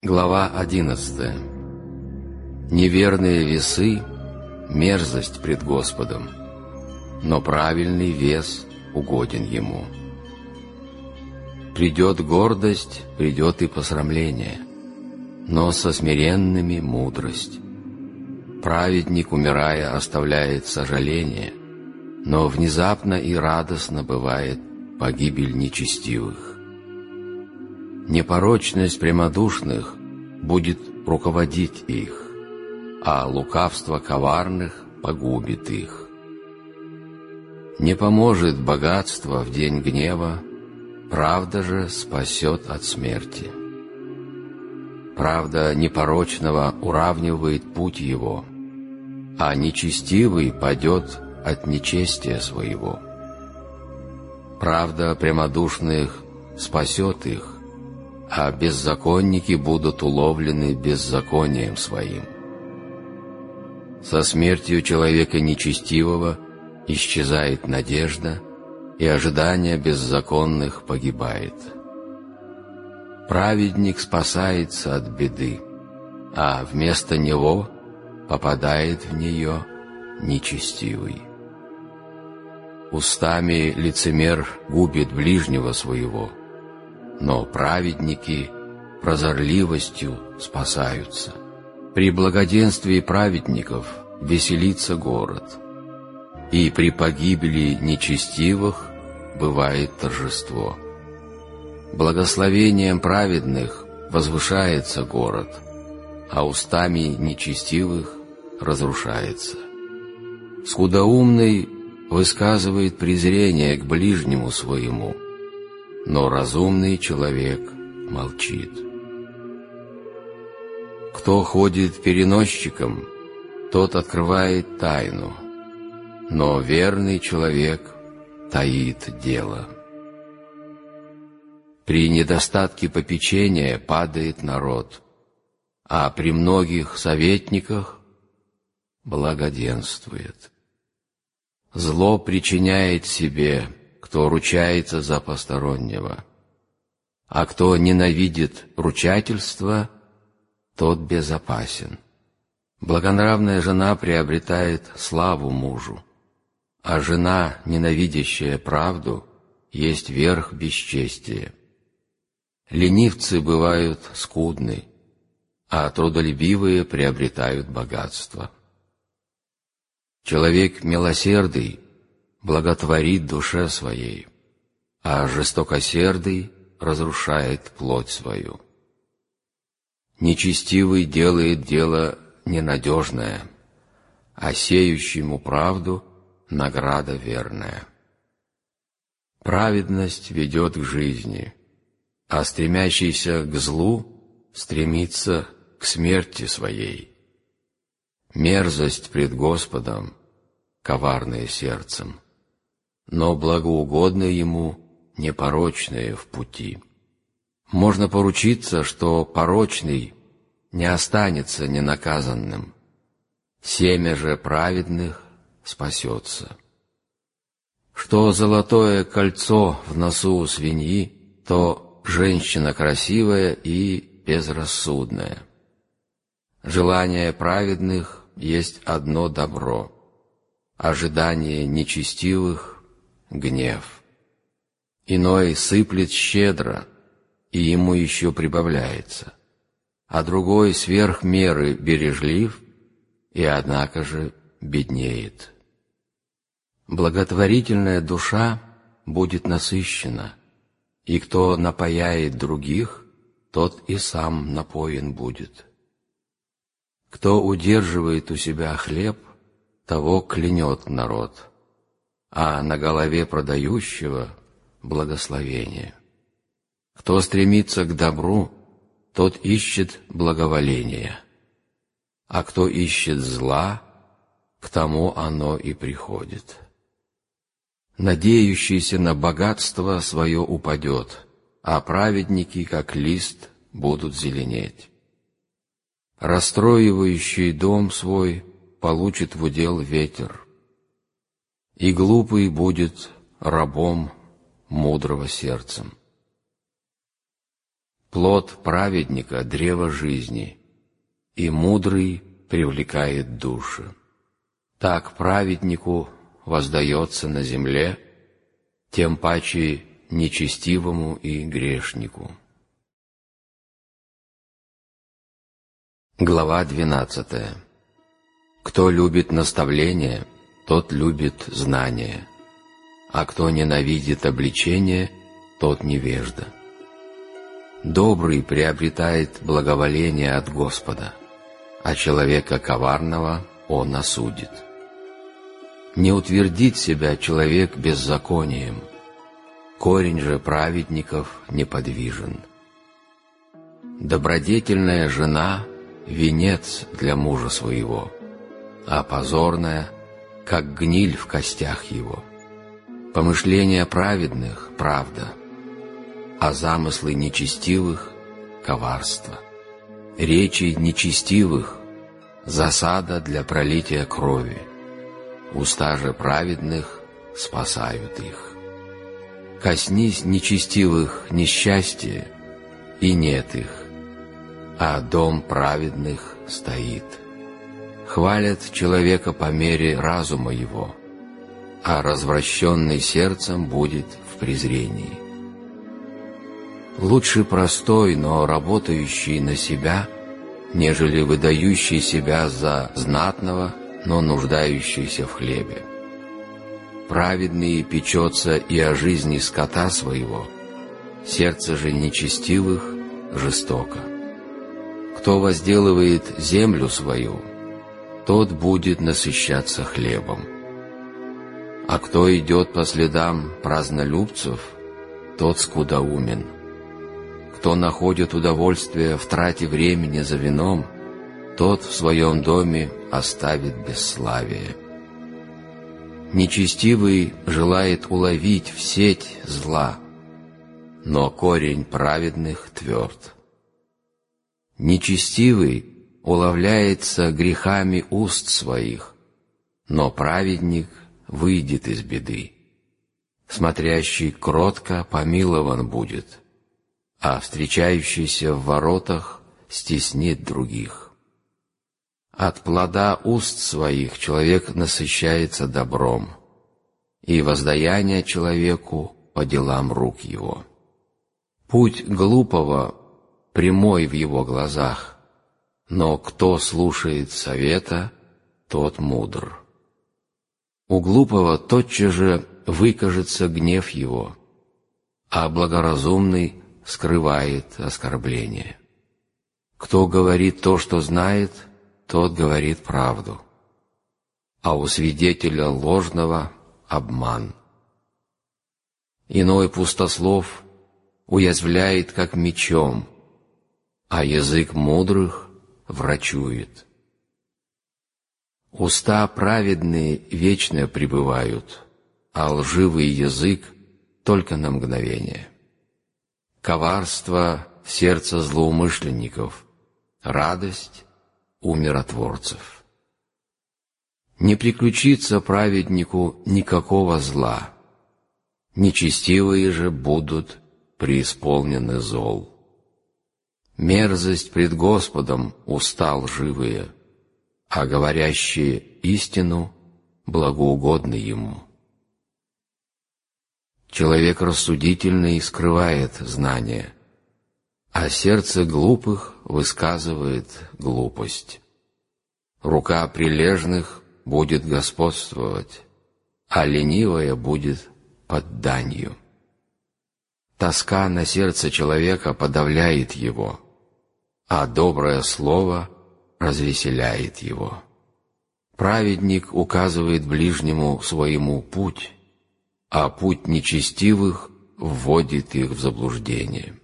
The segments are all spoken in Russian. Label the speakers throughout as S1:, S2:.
S1: Глава 11. Неверные весы – мерзость пред Господом, но правильный вес угоден Ему. Придет гордость, придет и посрамление, но со смиренными мудрость. Праведник, умирая, оставляет сожаление, но внезапно и радостно бывает погибель нечестивых. Непорочность прямодушных будет руководить их, а лукавство коварных погубит их. Не поможет богатство в день гнева, правда же спасет от смерти. Правда непорочного уравнивает путь его, а нечестивый падет от нечестия своего. Правда прямодушных спасет их, а беззаконники будут уловлены беззаконием своим. Со смертью человека нечестивого исчезает надежда, и ожидание беззаконных погибает. Праведник спасается от беды, а вместо него попадает в нее нечестивый. Устами лицемер губит ближнего своего, но праведники прозорливостью спасаются. При благоденствии праведников веселится город, и при погибели нечестивых бывает торжество. Благословением праведных возвышается город, а устами нечестивых разрушается. Скудоумный высказывает презрение к ближнему своему, но разумный человек молчит. Кто ходит переносчиком, тот открывает тайну, но верный человек таит дело. При недостатке попечения падает народ, а при многих советниках благоденствует. Зло причиняет себе, кто ручается за постороннего, а кто ненавидит ручательство, тот безопасен. Благонравная жена приобретает славу мужу, а жена, ненавидящая правду, есть верх бесчестия. Ленивцы бывают скудны, а трудолюбивые приобретают богатство. Человек милосердый благотворит душе своей, а жестокосердый разрушает плоть свою. Нечестивый делает дело ненадежное, а сеющему правду награда верная. Праведность ведет к жизни, а стремящийся к злу стремится к смерти своей. Мерзость пред Господом, коварное сердцем, но благоугодно Ему непорочное в пути. Можно поручиться, что порочный не останется ненаказанным, семя же праведных спасется. Что золотое кольцо в носу у свиньи, то женщина красивая и безрассудная. Желание праведных есть одно добро, ожидание нечестивых — гнев. Иной сыплет щедро, и ему еще прибавляется, а другой сверх меры бережлив, и однако же беднеет. Благотворительная душа будет насыщена, и кто напояет других, тот и сам напоен будет. Кто удерживает у себя хлеб, того клянет народ, а на голове продающего благословение. Кто стремится к добру, тот ищет благоволения, а кто ищет зла, к тому оно и приходит. Надеющийся на богатство свое упадет, а праведники, как лист, будут зеленеть. Расстроивающий дом свой получит в удел ветер, и глупый будет рабом мудрого сердцем. Плод праведника — древо жизни, и мудрый привлекает души. Так праведнику воздается на земле, тем паче нечестивому и грешнику. Глава 12. Кто любит наставление, тот любит знание, а кто ненавидит обличение, тот невежда. Добрый приобретает благоволение от Господа, а человека коварного он осудит. Не утвердит себя человек беззаконием, корень же праведников неподвижен. Добродетельная жена — венец для мужа своего, а позорная — как гниль в костях его. Помышления праведных — правда, а замыслы нечестивых — коварство. Речи нечестивых — засада для пролития крови, уста же праведных спасают их. Коснись нечестивых несчастье, и нет их, а дом праведных стоит. Хвалят человека по мере разума его, а развращенный сердцем будет в презрении. Лучше простой, но работающий на себя, нежели выдающий себя за знатного, но нуждающийся в хлебе. Праведный печется и о жизни скота своего, сердце же нечестивых жестоко. Кто возделывает землю свою, тот будет насыщаться хлебом. А кто идет по следам празднолюбцев, тот скудоумен. Кто находит удовольствие в трате времени за вином, тот в своем доме оставит бесславие. Нечестивый желает уловить в сеть зла, но корень праведных тверд. Нечестивый уловляется грехами уст своих, но праведник выйдет из беды. Смотрящий кротко помилован будет, а встречающийся в воротах стеснит других. От плода уст своих человек насыщается добром, и воздаяние человеку по делам рук его. Путь глупого прямой в его глазах, но кто слушает совета, тот мудр. У глупого тотчас же выкажется гнев его, а благоразумный скрывает оскорбление. Кто говорит то, что знает, тот говорит правду, а у свидетеля ложного обман. Иной пустослов уязвляет, как мечом, а язык мудрых врачует. Уста праведные вечно пребывают, а лживый язык только на мгновение. Коварство в сердце злоумышленников, радость у миротворцев. Не приключится праведнику никакого зла, нечестивые же будут преисполнены зол. Мерзость пред Господом уста лживые, а говорящие истину благоугодны Ему. Человек рассудительный скрывает знание, а сердце глупых высказывает глупость. Рука прилежных будет господствовать, а ленивая будет под данью. Тоска на сердце человека подавляет его, а доброе слово развеселяет его. Праведник указывает ближнему своему путь, а путь нечестивых вводит их в заблуждение.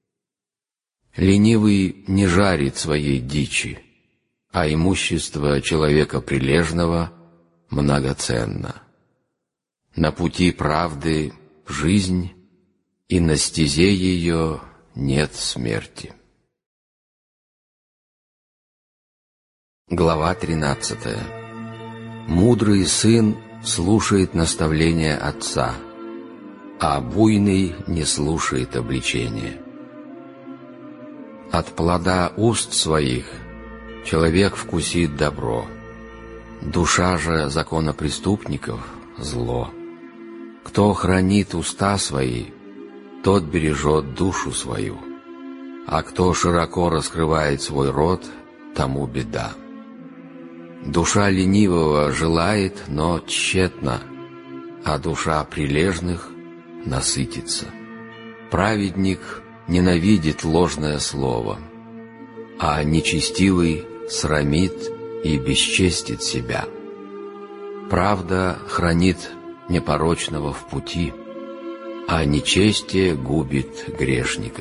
S1: Ленивый не жарит своей дичи, а имущество человека прилежного многоценно. На пути правды жизнь, и на стезе ее нет смерти. Глава 13. Мудрый сын слушает наставления отца, а буйный не слушает обличения. От плода уст своих человек вкусит добро, душа же законопреступников — зло. Кто хранит уста свои, тот бережет душу свою, а кто широко раскрывает свой рот, тому беда. Душа ленивого желает, но тщетно, а душа прилежных насытится. Праведник ненавидит ложное слово, а нечестивый срамит и бесчестит себя. Правда хранит непорочного в пути, а нечестие губит грешника.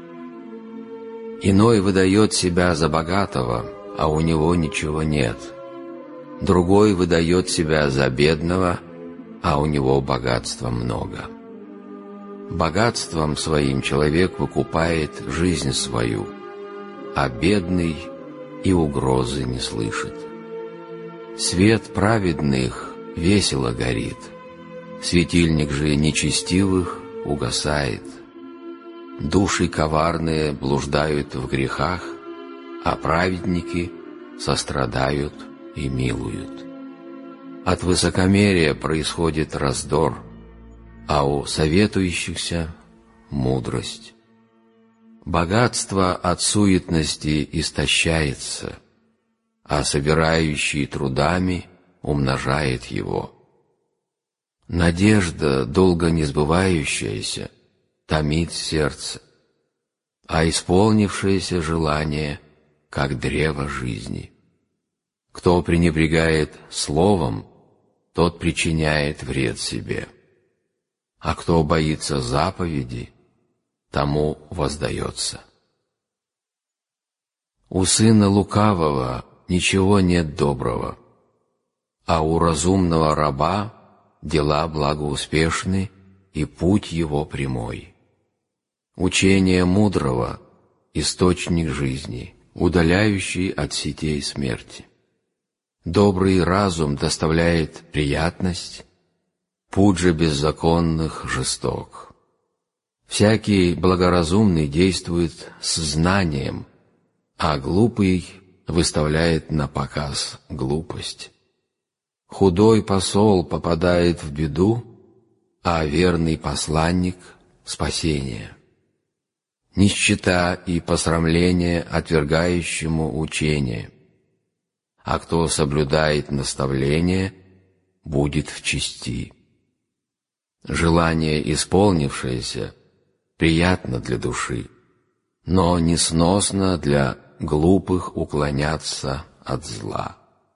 S1: Иной выдает себя за богатого, а у него ничего нет. Другой выдает себя за бедного, а у него богатства много. Богатством своим человек выкупает жизнь свою, а бедный и угрозы не слышит. Свет праведных весело горит, светильник же нечестивых угасает. Души коварные блуждают в грехах, а праведники сострадают и милуют. От высокомерия происходит раздор, а у советующихся — мудрость. Богатство от суетности истощается, а собирающий трудами умножает его. Надежда, долго не сбывающаяся, томит сердце, а исполнившееся желание, как древо жизни. Кто пренебрегает словом, тот причиняет вред себе, а кто боится заповеди, тому воздается. У сына лукавого ничего нет доброго, а у разумного раба дела благоуспешны и путь его прямой. Учение мудрого — источник жизни, удаляющий от сетей смерти. Добрый разум доставляет приятность, путь же беззаконных жесток. Всякий благоразумный действует с знанием, а глупый выставляет на показ глупость. Худой посол попадает в беду, а верный посланник — спасение. Нищета и посрамление отвергающему учение, а кто соблюдает наставление, будет в чести. Желание исполнившееся приятно для души, но несносно для глупых уклоняться от зла.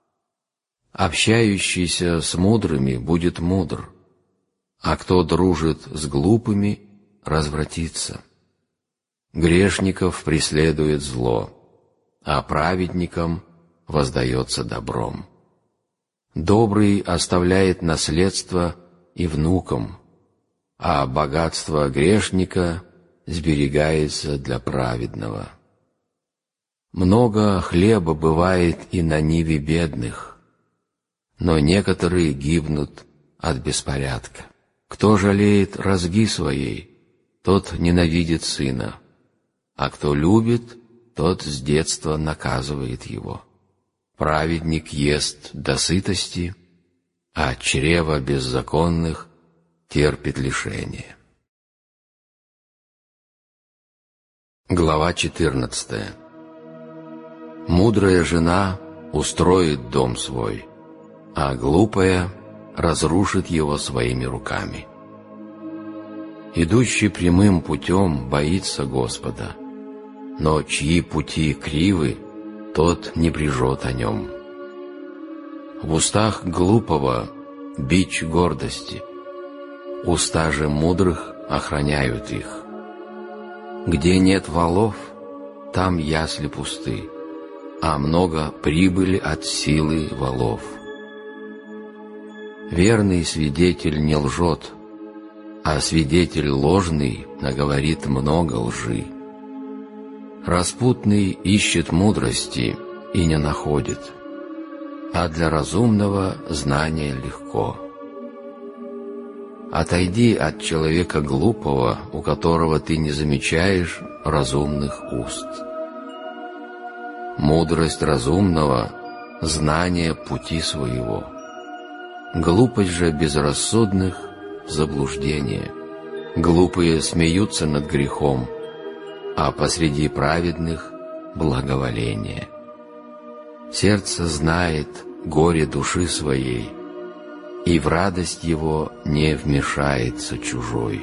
S1: Общающийся с мудрыми будет мудр, а кто дружит с глупыми, развратится. Грешников преследует зло, а праведникам воздается добром. Добрый оставляет наследство и внукам, а богатство грешника сберегается для праведного. Много хлеба бывает и на ниве бедных, но некоторые гибнут от беспорядка. Кто жалеет розги своей, тот ненавидит сына, а кто любит, тот с детства наказывает его. Праведник ест до сытости, а чрево беззаконных терпит лишение. Глава 14. Мудрая жена устроит дом свой, а глупая разрушит его своими руками. Идущий прямым путем боится Господа, но чьи пути кривы, тот не брежет о нем. В устах глупого бич гордости, уста же мудрых охраняют их. Где нет волов, там ясли пусты, а много прибыли от силы волов. Верный свидетель не лжет, а свидетель ложный наговорит много лжи. Распутный ищет мудрости и не находит, а для разумного знание легко. Отойди от человека глупого, у которого ты не замечаешь разумных уст. Мудрость разумного — знание пути своего. Глупость же безрассудных — заблуждение. Глупые смеются над грехом, а посреди праведных — благоволение. Сердце знает горе души своей, и в радость его не вмешается чужой.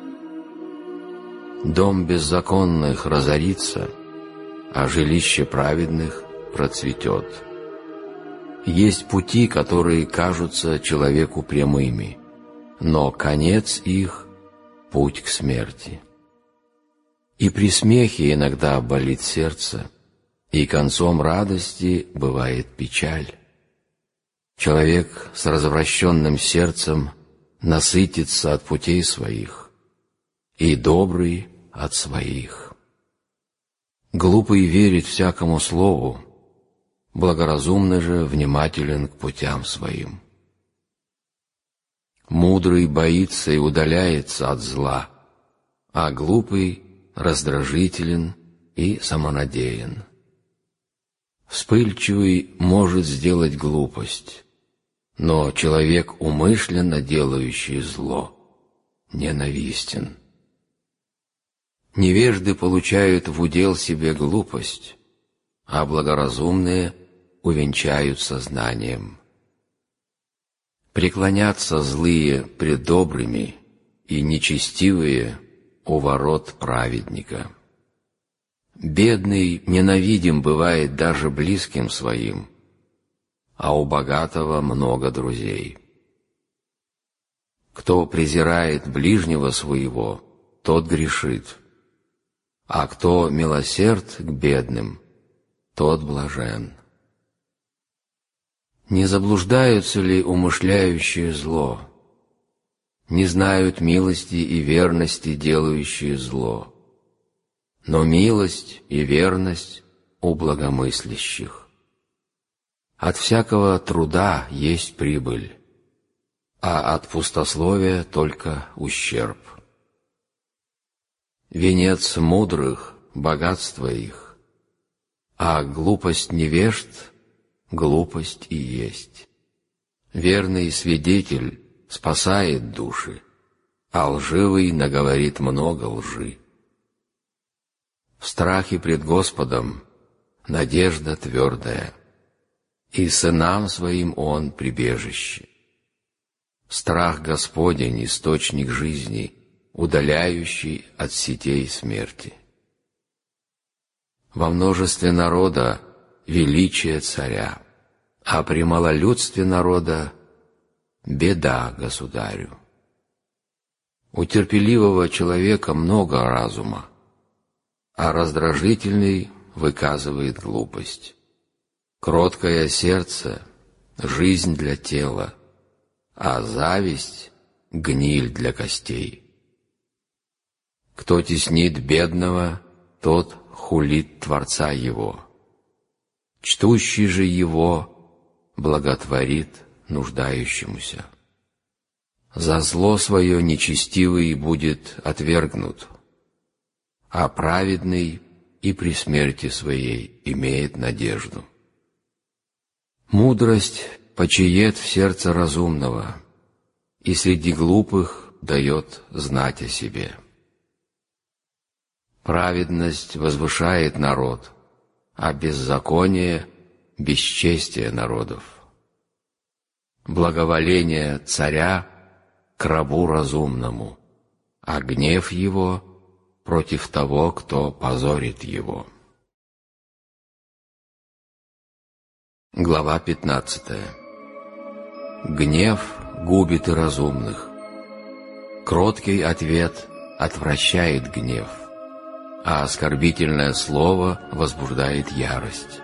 S1: Дом беззаконных разорится, а жилище праведных процветет. Есть пути, которые кажутся человеку прямыми, но конец их — путь к смерти. И при смехе иногда болит сердце, и концом радости бывает печаль. Человек с развращенным сердцем насытится от путей своих, и добрый от своих. Глупый верит всякому слову, благоразумный же внимателен к путям своим. Мудрый боится и удаляется от зла, а глупый раздражителен и самонадеян. Вспыльчивый может сделать глупость, но человек, умышленно делающий зло, ненавистен. Невежды получают в удел себе глупость, а благоразумные увенчаются знанием. Преклонятся злые пред добрыми и нечестивые у ворот праведника. Бедный ненавидим бывает даже близким своим, а у богатого много друзей. Кто презирает ближнего своего, тот грешит, а кто милосерд к бедным, тот блажен. Не заблуждаются ли умышляющие зло? Не знают милости и верности делающие зло, но милость и верность у благомыслящих. От всякого труда есть прибыль, а от пустословия только ущерб. Венец мудрых — богатство их, а глупость невежд — глупость и есть. Верный свидетель спасает души, а лживый наговорит много лжи. В страхе пред Господом надежда твердая, и сынам своим Он прибежище. Страх Господень — источник жизни, удаляющий от сетей смерти. Во множестве народа величие царя, а при малолюдстве народа беда государю. У терпеливого человека много разума, а раздражительный выказывает глупость. Кроткое сердце — жизнь для тела, а зависть — гниль для костей. Кто теснит бедного, тот хулит Творца его. Чтущий же его благотворит нуждающемуся. За зло свое нечестивый будет отвергнут, а праведный и при смерти своей имеет надежду. Мудрость почиет в сердце разумного, и среди глупых дает знать о себе. Праведность возвышает народ, а беззаконие — бесчестие народов. Благоволение царя к рабу разумному, а гнев его против того, кто позорит его. Глава 15. Гнев губит и разумных. Кроткий ответ отвращает гнев, а оскорбительное слово возбуждает ярость.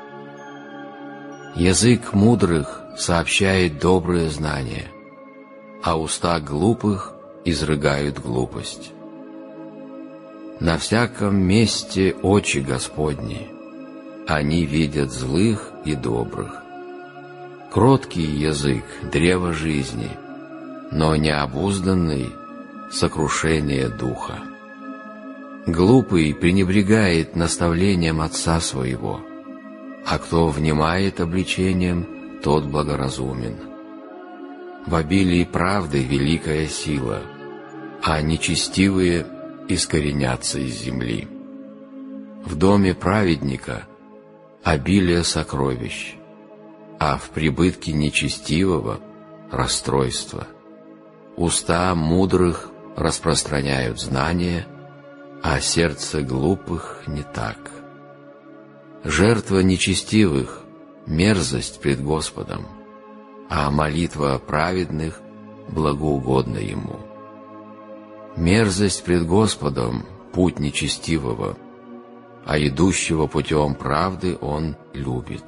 S1: Язык мудрых сообщает добрые знания, а уста глупых изрыгают глупость. На всяком месте очи Господни, они видят злых и добрых. Кроткий язык — древо жизни, но необузданный — сокрушение духа. Глупый пренебрегает наставлением отца своего, а кто внимает обличением, тот благоразумен. В обилии правды великая сила, а нечестивые искоренятся из земли. В доме праведника обилие сокровищ, а в прибытке нечестивого расстройство. Уста мудрых распространяют знания, а сердце глупых не так. Жертва нечестивых — мерзость пред Господом, а молитва праведных благоугодна Ему. Мерзость пред Господом — путь нечестивого, а идущего путем правды Он любит.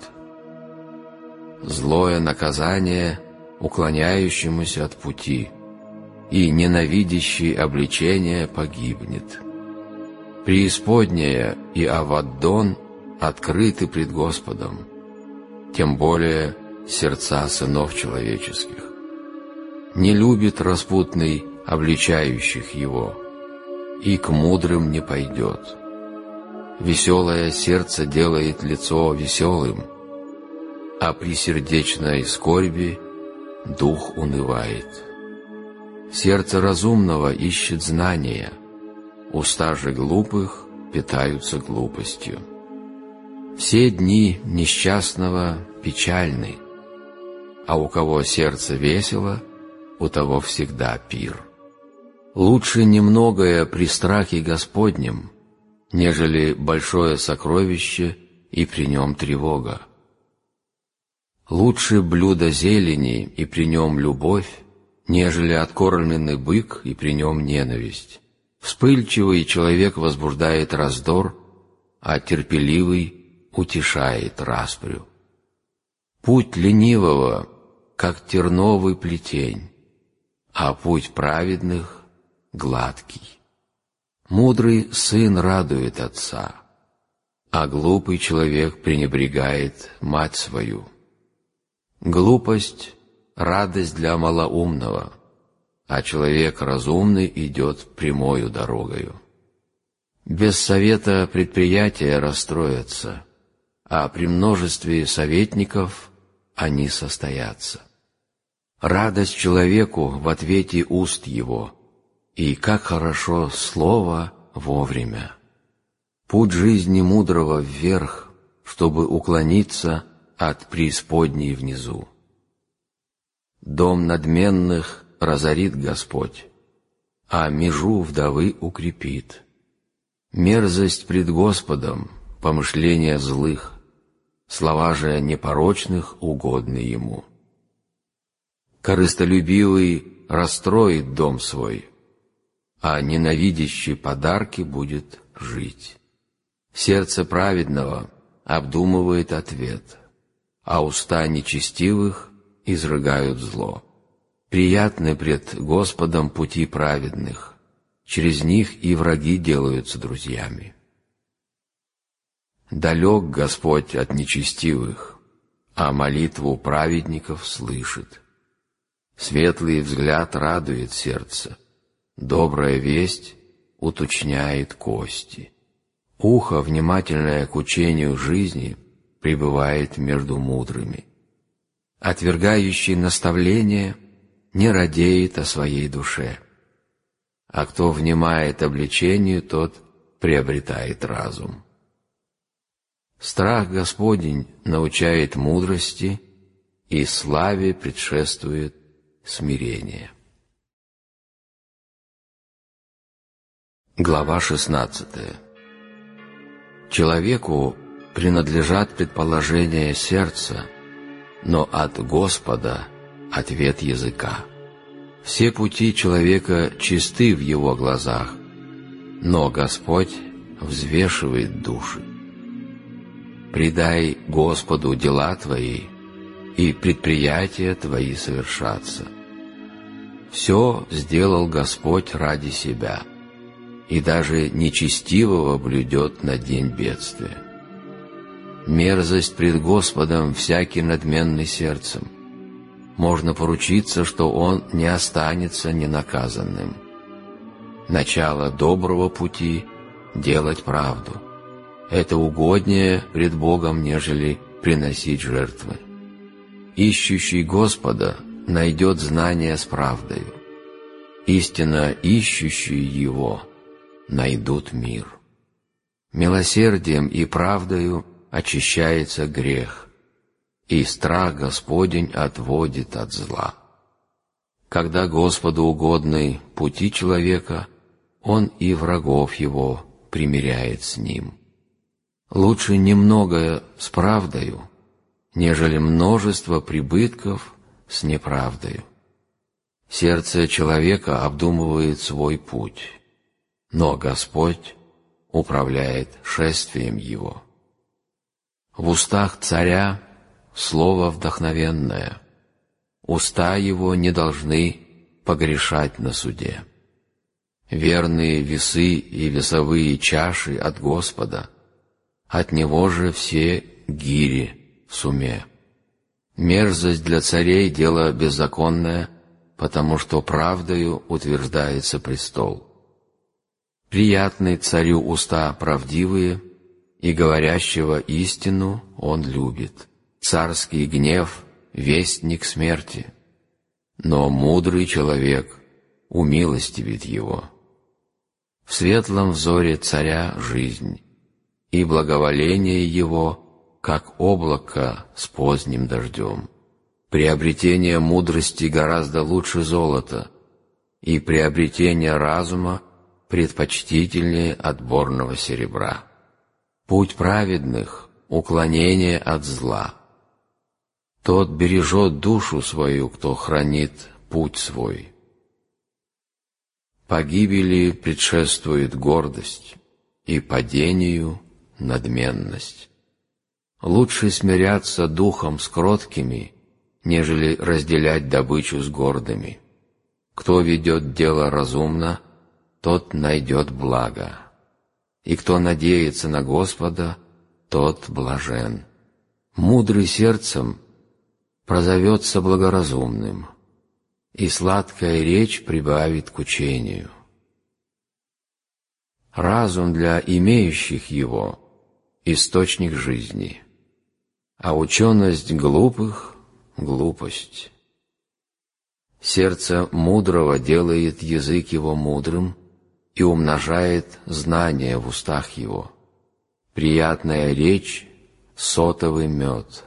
S1: Злое наказание уклоняющемуся от пути, и ненавидящий обличение погибнет. Преисподняя и Аваддон открыты пред Господом, тем более сердца сынов человеческих. Не любит распутный обличающих его, и к мудрым не пойдет. Веселое сердце делает лицо веселым, а при сердечной скорби дух унывает. Сердце разумного ищет знания, уста же глупых питаются глупостью. Все дни несчастного печальны, а у кого сердце весело, у того всегда пир. Лучше немногое при страхе Господнем, нежели большое сокровище и при нем тревога. Лучше блюдо зелени и при нем любовь, нежели откормленный бык и при нем ненависть. Вспыльчивый человек возбуждает раздор, а терпеливый утешает распрю. Путь ленивого, как терновый плетень, а путь праведных — гладкий. Мудрый сын радует отца, а глупый человек пренебрегает мать свою. Глупость — радость для малоумного, а человек разумный идет прямою дорогою. Без совета предприятия расстроятся, а при множестве советников они состоятся. Радость человеку в ответе уст его, и как хорошо слово вовремя. Путь жизни мудрого вверх, чтобы уклониться от преисподней внизу. Дом надменных разорит Господь, а межу вдовы укрепит. Мерзость пред Господом — помышления злых, слова же непорочных угодны Ему. Корыстолюбивый расстроит дом свой, а ненавидящий подарки будет жить. Сердце праведного обдумывает ответ, а уста нечестивых изрыгают зло. Приятны пред Господом пути праведных, через них и враги делаются друзьями. Далек Господь от нечестивых, а молитву праведников слышит. Светлый взгляд радует сердце, добрая весть уточняет кости. Ухо, внимательное к учению жизни, пребывает между мудрыми. Отвергающий наставление не радеет о своей душе, а кто внимает обличению, тот приобретает разум. Страх Господень научает мудрости, и славе предшествует смирение. Глава 16. Человеку принадлежат предположения сердца, но от Господа ответ языка. Все пути человека чисты в его глазах, но Господь взвешивает души. Предай Господу дела твои, и предприятия твои совершатся. Все сделал Господь ради себя, и даже нечестивого блюдет на день бедствия. Мерзость пред Господом всякий надменный сердцем. Можно поручиться, что он не останется ненаказанным. Начало доброго пути — делать правду. Это угоднее пред Богом, нежели приносить жертвы. Ищущий Господа найдет знание с правдою. Истинно ищущие Его найдут мир. Милосердием и правдою очищается грех, и страх Господень отводит от зла. Когда Господу угодны пути человека, Он и врагов его примиряет с ним. Лучше немногое с правдою, нежели множество прибытков с неправдою. Сердце человека обдумывает свой путь, но Господь управляет шествием его. В устах царя слово вдохновенное, уста его не должны погрешать на суде. Верные весы и весовые чаши от Господа, от Него же все гири в суме. Мерзость для царей — дело беззаконное, потому что правдою утверждается престол. Приятны царю уста правдивые, и говорящего истину он любит. Царский гнев — вестник смерти, но мудрый человек умилостивит его. В светлом взоре царя жизнь, и благоволение его, как облако с поздним дождем. Приобретение мудрости гораздо лучше золота, и приобретение разума предпочтительнее отборного серебра. Путь праведных — уклонение от зла. Тот бережет душу свою, кто хранит путь свой. Погибели предшествует гордость, и падению — надменность. Лучше смиряться духом с кроткими, нежели разделять добычу с гордыми. Кто ведет дело разумно, тот найдет благо, и кто надеется на Господа, тот блажен. Мудрый сердцем прозовется благоразумным, и сладкая речь прибавит к учению. Разум для имеющих его — источник жизни, а ученость глупых — глупость. Сердце мудрого делает язык его мудрым и умножает знания в устах его. Приятная речь — сотовый мед.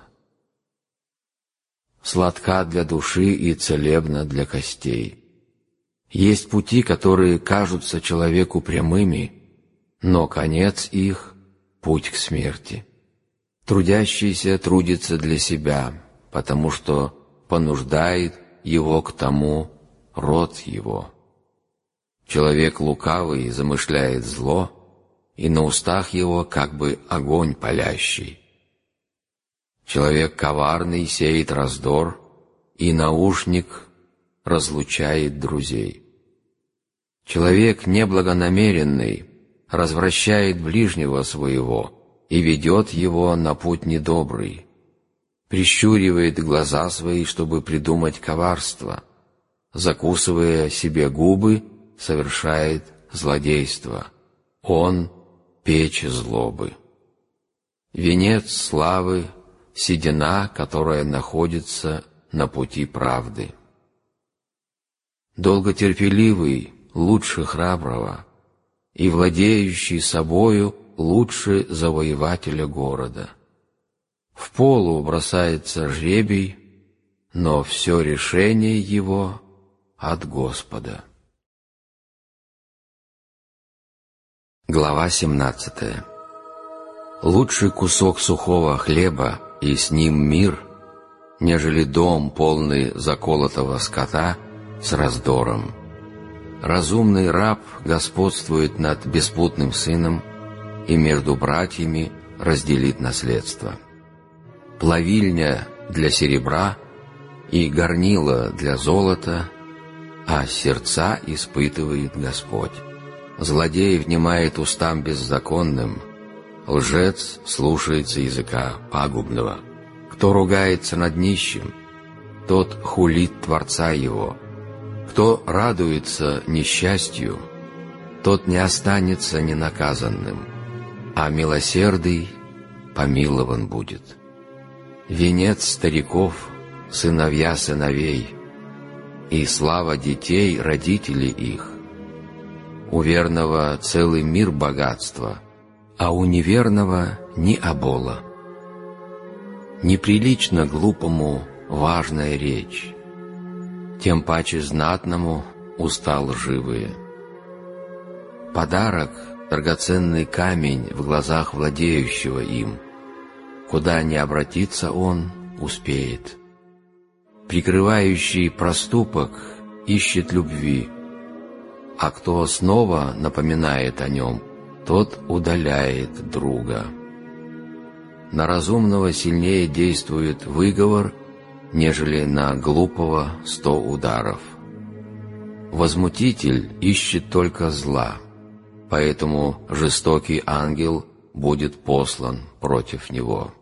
S1: Сладка для души и целебна для костей. Есть пути, которые кажутся человеку прямыми, но конец их — путь к смерти. Трудящийся трудится для себя, потому что понуждает его к тому род его. Человек лукавый замышляет зло, и на устах его как бы огонь палящий. Человек коварный сеет раздор, и наушник разлучает друзей. Человек неблагонамеренный развращает ближнего своего и ведет его на путь недобрый, прищуривает глаза свои, чтобы придумать коварство, закусывая себе губы, совершает злодейство. Он — печь злобы. Венец славы — седина, которая находится на пути правды. Долготерпеливый лучше храброго, и владеющий собою лучше завоевателя города. В полу бросается жребий, но все решение его от Господа. Глава 17. Лучший кусок сухого хлеба и с ним мир, нежели дом, полный заколотого скота с раздором. Разумный раб господствует над беспутным сыном и между братьями разделит наследство. Плавильня для серебра и горнило для золота, а сердца испытывает Господь. Злодей внимает устам беззаконным, лжец слушается языка пагубного. Кто ругается над нищим, тот хулит Творца его. Кто радуется несчастью, тот не останется ненаказанным, а милосердный помилован будет. Венец стариков — сыновья сыновей, и слава детей — родителей их. У верного целый мир богатства, а у неверного ни обола. Неприлично глупому важная речь, тем паче знатному уста лживые. Подарок — драгоценный камень в глазах владеющего им. Куда ни обратится он, успеет. Прикрывающий проступок ищет любви, а кто снова напоминает о нем, тот удаляет друга. На разумного сильнее действует выговор, нежели на глупого 100 ударов. Возмутитель ищет только зла, поэтому жестокий ангел будет послан против него.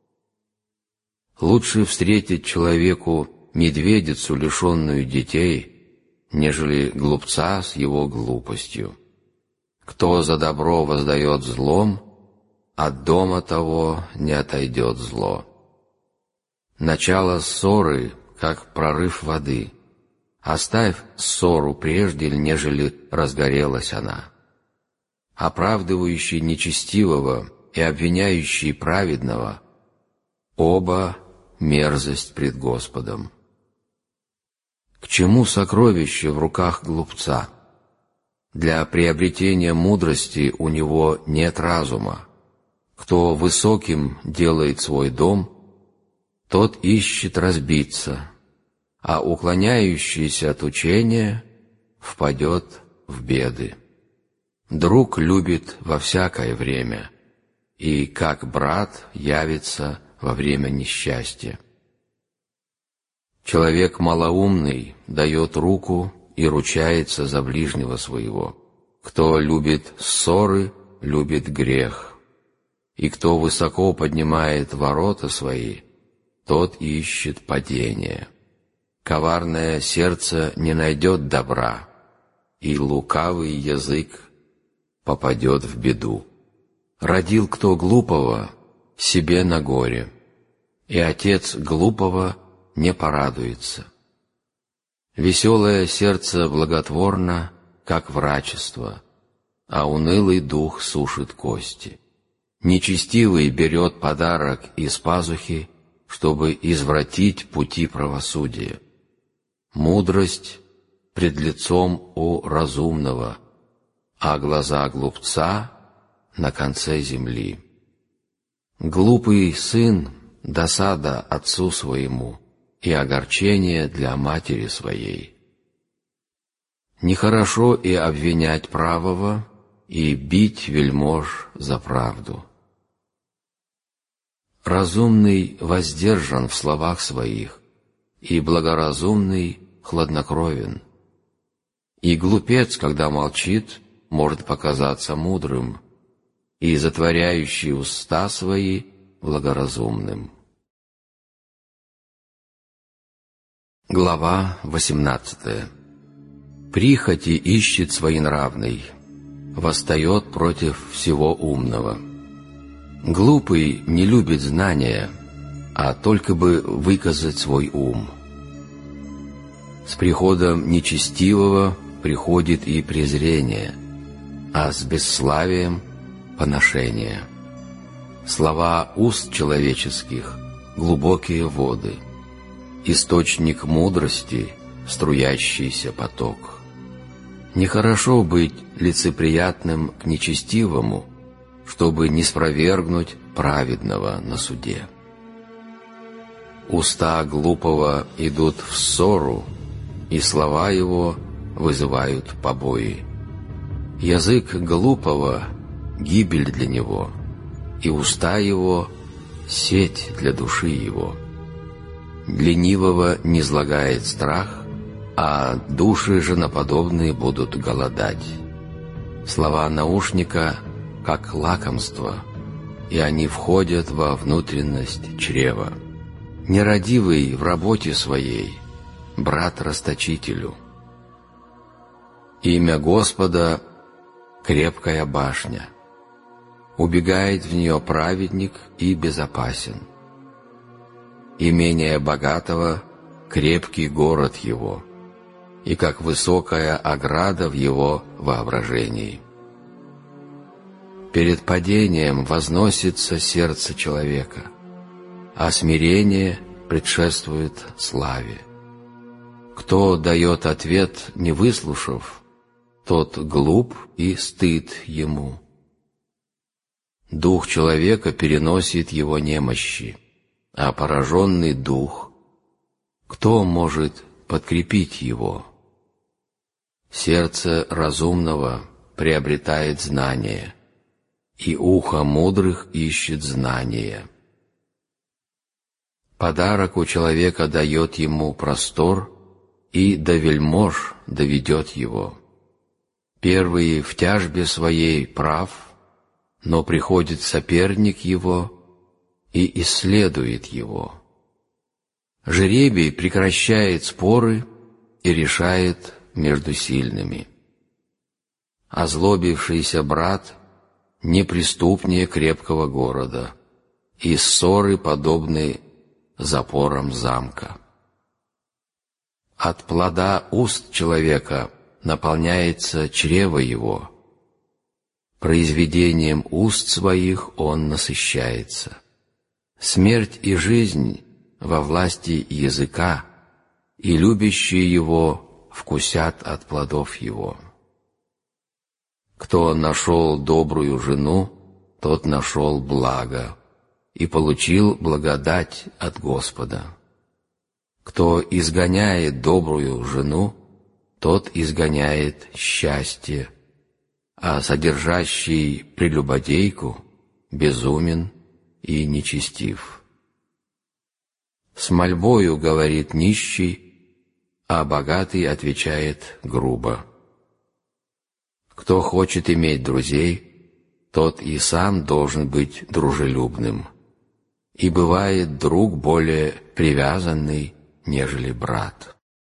S1: Лучше встретить человеку медведицу, лишенную детей, нежели глупца с его глупостью. Кто за добро воздает злом, от дома того не отойдет зло. Начало ссоры, как прорыв воды. Оставь ссору прежде, нежели разгорелась она. Оправдывающий нечестивого и обвиняющий праведного — оба мерзость пред Господом. К чему сокровище в руках глупца? Для приобретения мудрости у него нет разума. Кто высоким делает свой дом, тот ищет разбиться, а уклоняющийся от учения впадет в беды. Друг любит во всякое время, и как брат явится во время несчастья. Человек малоумный дает руку и ручается за ближнего своего. Кто любит ссоры, любит грех, и кто высоко поднимает ворота свои, тот ищет падения. Коварное сердце не найдет добра, и лукавый язык попадет в беду. Родил кто глупого, себе на горе, и отец глупого не порадуется. Веселое сердце благотворно, как врачество, а унылый дух сушит кости. Нечестивый берет подарок из пазухи, чтобы извратить пути правосудия. Мудрость пред лицом у разумного, а глаза глупца на конце земли. Глупый сын — досада отцу своему и огорчение для матери своей. Нехорошо и обвинять правого, и бить вельмож за правду. Разумный воздержан в словах своих, и благоразумный хладнокровен. И глупец, когда молчит, может показаться мудрым, и затворяющий уста свои благоразумным. Глава 18. Прихоти ищет своенравный, восстает против всего умного. Глупый не любит знания, а только бы выказать свой ум. С приходом нечестивого приходит и презрение, а с бесславием — поношение. Слова уст человеческих — глубокие воды, источник мудрости — струящийся поток. Нехорошо быть лицеприятным к нечестивому, чтобы не спровергнуть праведного на суде. Уста глупого идут в ссору, и слова его вызывают побои. Язык глупого — гибель для него, и уста его — сеть для души его. Ленивого низлагает страх, а души женоподобные будут голодать. Слова наушника — как лакомство, и они входят во внутренность чрева. Нерадивый в работе своей — брат расточителю. Имя Господа — крепкая башня. Убегает в нее праведник и безопасен. имение богатого крепкий город его, и как высокая ограда в его воображении. Перед падением возносится сердце человека, а смирение предшествует славе. Кто дает ответ, не выслушав, тот глуп и стыд ему. Дух человека переносит его немощи, а пораженный дух, кто может подкрепить его? Сердце разумного приобретает знание, и ухо мудрых ищет знания. Подарок у человека дает ему простор, и до вельмож доведет его. Первый в тяжбе своей прав, но приходит соперник его и исследует его. Жребий прекращает споры и решает между сильными. Озлобившийся брат неприступнее крепкого города, и ссоры подобны запорам замка. От плода уст человека наполняется чрево его, произведением уст своих он насыщается. Смерть и жизнь во власти языка, и любящие его вкусят от плодов его. Кто нашел добрую жену, тот нашел благо и получил благодать от Господа. Кто изгоняет добрую жену, тот изгоняет счастье, а содержащий прелюбодейку безумен и нечестив. С мольбою говорит нищий, а богатый отвечает грубо. Кто хочет иметь друзей, тот и сам должен быть дружелюбным, и бывает друг более привязанный, нежели брат.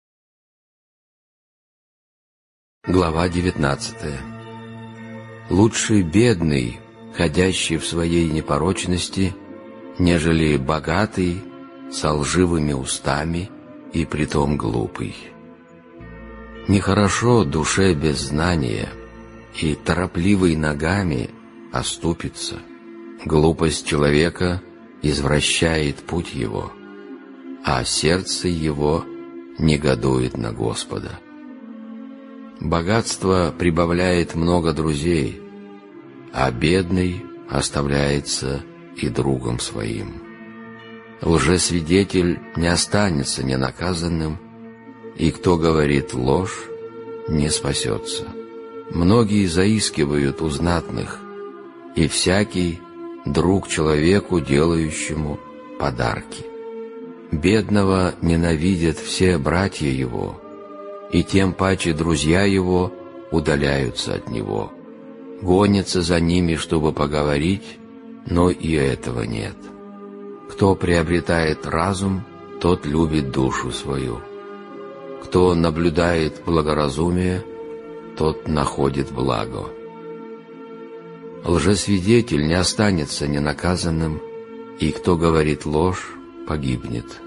S1: Глава 19. Лучше бедный, ходящий в своей непорочности, нежели богатый, со лживыми устами и притом глупый. Нехорошо душе без знания, и торопливый ногами оступится. Глупость человека извращает путь его, а сердце его негодует на Господа. Богатство прибавляет много друзей, а бедный оставляется и другом своим. Лжесвидетель не останется ненаказанным, и кто говорит ложь, не спасется. Многие заискивают у знатных, и всякий друг человеку, делающему подарки. Бедного ненавидят все братья его, и тем паче друзья его удаляются от него. Гонятся за ними, чтобы поговорить, но и этого нет. Кто приобретает разум, тот любит душу свою. Кто наблюдает благоразумие, тот находит благо. Лжесвидетель не останется ненаказанным, и кто говорит ложь, погибнет.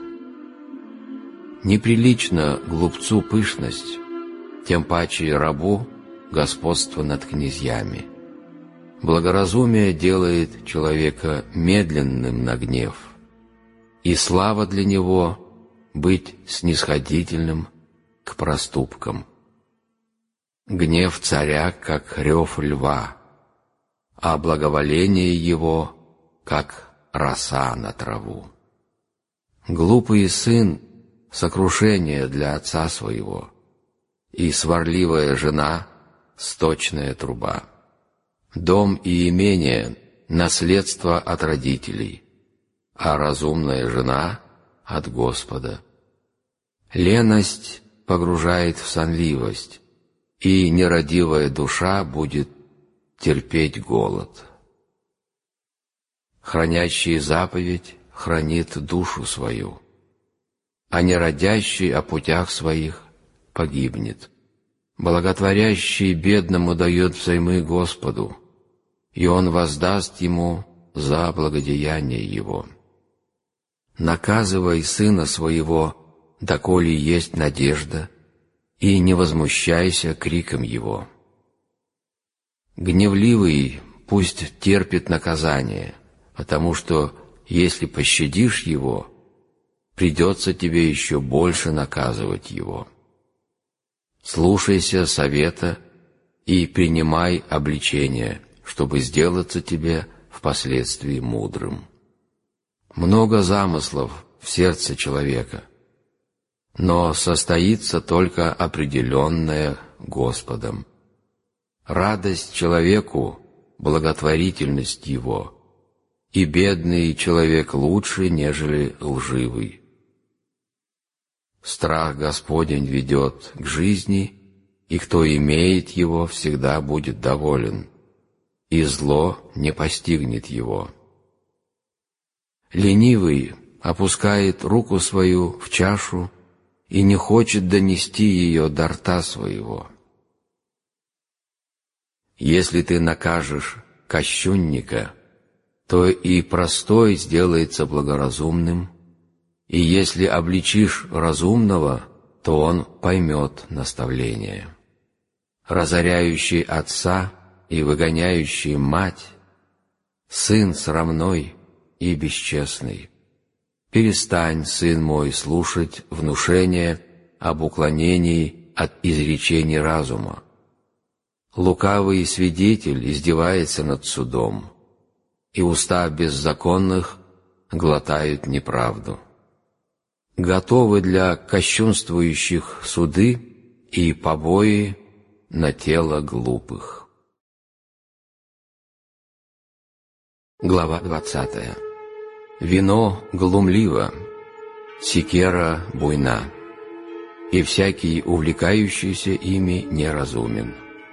S1: Неприлично глупцу пышность, тем паче рабу господство над князьями. Благоразумие делает человека медленным на гнев, и слава для него — быть снисходительным к проступкам. Гнев царя, как рев льва, а благоволение его, как роса на траву. Глупый сын — сокрушение для отца своего, и сварливая жена — сточная труба. Дом и имение — наследство от родителей, а разумная жена — от Господа. Леность погружает в сонливость, и нерадивая душа будет терпеть голод. Хранящий заповедь хранит душу свою, а нерадящий о путях своих погибнет. Благотворящий бедному дает взаймы Господу, и Он воздаст ему за благодеяние его. наказывай сына своего, доколе есть надежда, и не возмущайся криком его. Гневливый пусть терпит наказание, потому что, если пощадишь его, придется тебе еще больше наказывать его. Слушайся совета и принимай обличение, чтобы сделаться тебе впоследствии мудрым. Много замыслов в сердце человека, но состоится только определенное Господом. Радость человеку — благотворительность его, и бедный человек лучше, нежели лживый. Страх Господень ведет к жизни, и кто имеет его, всегда будет доволен, и зло не постигнет его. Ленивый опускает руку свою в чашу и не хочет донести ее до рта своего. Если ты накажешь кощунника, то и простой сделается благоразумным, и если обличишь разумного, то он поймет наставление. Разоряющий отца и выгоняющий мать, сын срамной и бесчестный. Перестань, сын мой, слушать внушения об уклонении от изречений разума. Лукавый свидетель издевается над судом, и уста беззаконных глотают неправду. Готовы для кощунствующих суды и побои на тело глупых. Глава 20. Вино глумливо, секера буйна, и всякий, увлекающийся ими, неразумен.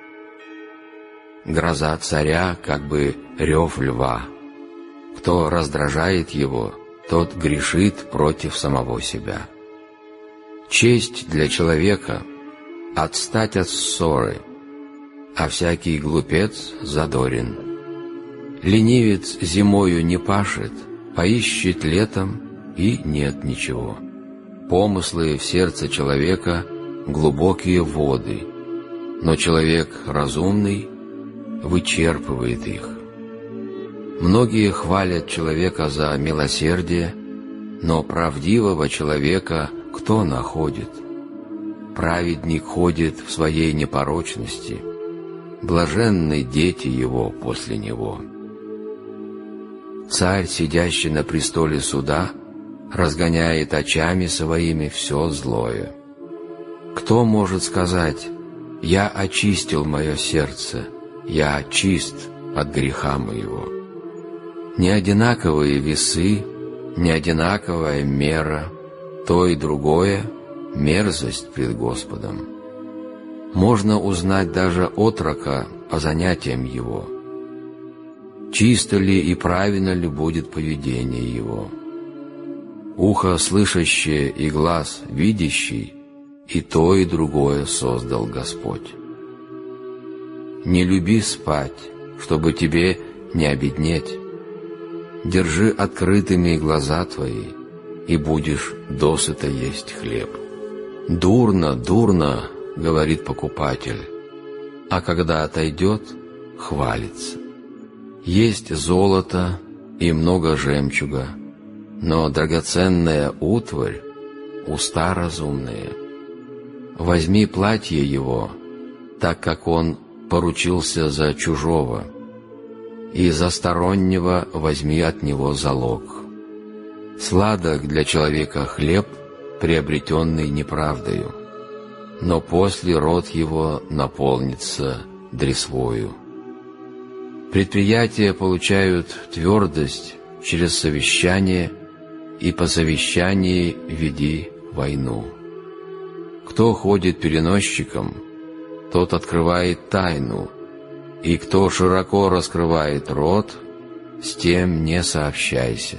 S1: Гроза царя, как бы рев льва. Кто раздражает его, тот грешит против самого себя. Честь для человека — отстать от ссоры, а всякий глупец задорен. Ленивец зимою не пашет, поищет летом, и нет ничего. Помыслы в сердце человека — глубокие воды, но человек разумный вычерпывает их. Многие хвалят человека за милосердие, но правдивого человека кто находит? Праведник ходит в своей непорочности, блаженны дети его после него. Царь, сидящий на престоле суда, разгоняет очами своими все злое. Кто может сказать: «Я очистил мое сердце, я чист от греха моего»? Не одинаковые весы, не одинаковая мера, то и другое — мерзость пред Господом. Можно узнать даже отрока по занятиям его. Чисто ли и правильно ли будет поведение его? Ухо слышащее и глаз видящий, и то, и другое создал Господь. Не люби спать, чтобы тебе не обеднеть. Держи открытыми глаза твои, и будешь досыта есть хлеб. «Дурно, дурно», — говорит покупатель, а когда отойдет, хвалится. Есть золото и много жемчуга, но драгоценная утварь — уста разумные. Возьми платье его, так как он поручился за чужого, и за стороннего возьми от него залог. Сладок для человека хлеб, приобретенный неправдою, но после рот его наполнится дресвою. Предприятия получают твердость через совещание, и по совещании веди войну. Кто ходит переносчиком, тот открывает тайну, и кто широко раскрывает рот, с тем не сообщайся.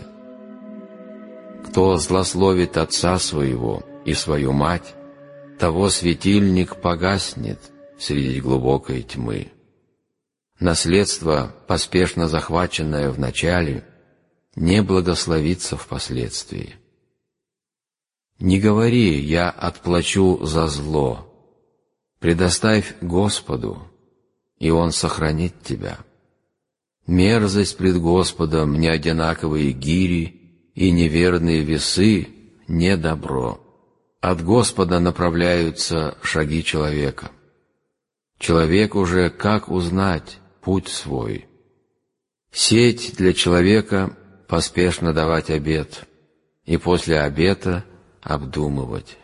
S1: Кто злословит отца своего и свою мать, того светильник погаснет среди глубокой тьмы. Наследство, поспешно захваченное в начале, не благословится впоследствии. Не говори: «Я отплачу за зло». Предоставь Господу, и Он сохранит тебя. Мерзость пред Господом неодинаковые гири, и неверные весы не добро. От Господа направляются шаги человека. Человеку же как узнать путь свой? Сеть для человека — поспешно давать обет, и после обета обдумывать.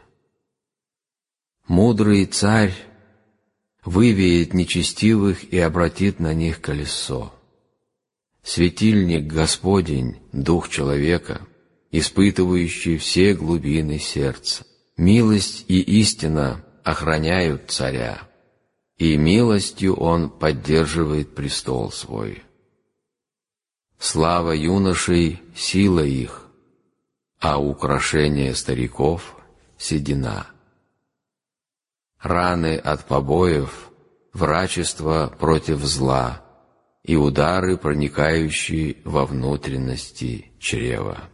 S1: Мудрый царь вывеет нечестивых и обратит на них колесо. Светильник Господень — дух человека, испытывающий все глубины сердца. Милость и истина охраняют царя, и милостью он поддерживает престол свой. Слава юношей — сила их, а украшение стариков — седина. Раны от побоев — врачество против зла, и удары, проникающие во внутренности чрева.